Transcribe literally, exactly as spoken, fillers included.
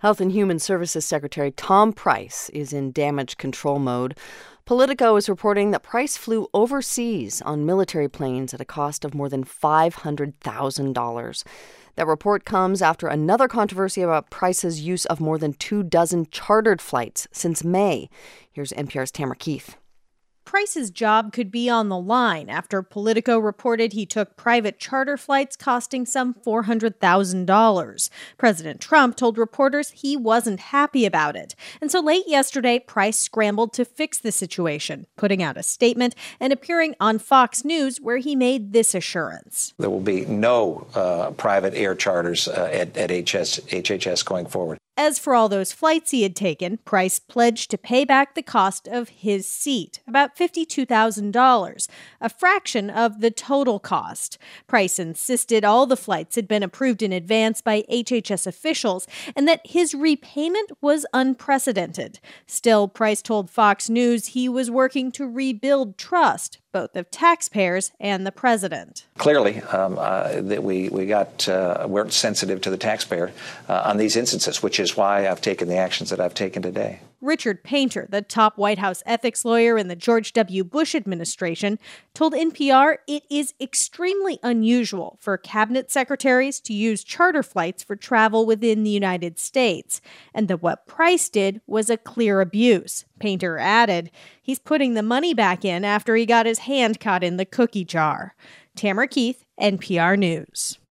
Health and Human Services Secretary Tom Price is in damage control mode. Politico is reporting that Price flew overseas on military planes at a cost of more than five hundred thousand dollars. That report comes after another controversy about Price's use of more than two dozen chartered flights since May. Here's N P R's Tamara Keith. Price's job could be on the line after Politico reported he took private charter flights costing some four hundred thousand dollars. President Trump told reporters he wasn't happy about it. And so late yesterday, Price scrambled to fix the situation, putting out a statement and appearing on Fox News where he made this assurance. There will be no uh, private air charters uh, at, at H S, H H S going forward. As for all those flights he had taken, Price pledged to pay back the cost of his seat, about fifty-two thousand dollars, a fraction of the total cost. Price insisted all the flights had been approved in advance by H H S officials and that his repayment was unprecedented. Still, Price told Fox News he was working to rebuild trust, both of taxpayers and the president. Clearly, um, uh, that we we got uh, we're sensitive to the taxpayer uh, on these instances, which is why I've taken the actions that I've taken today. Richard Painter, the top White House ethics lawyer in the George W. Bush administration, told N P R it is extremely unusual for cabinet secretaries to use charter flights for travel within the United States, and that what Price did was a clear abuse. Painter added, he's putting the money back in after he got his hand caught in the cookie jar. Tamara Keith, N P R News.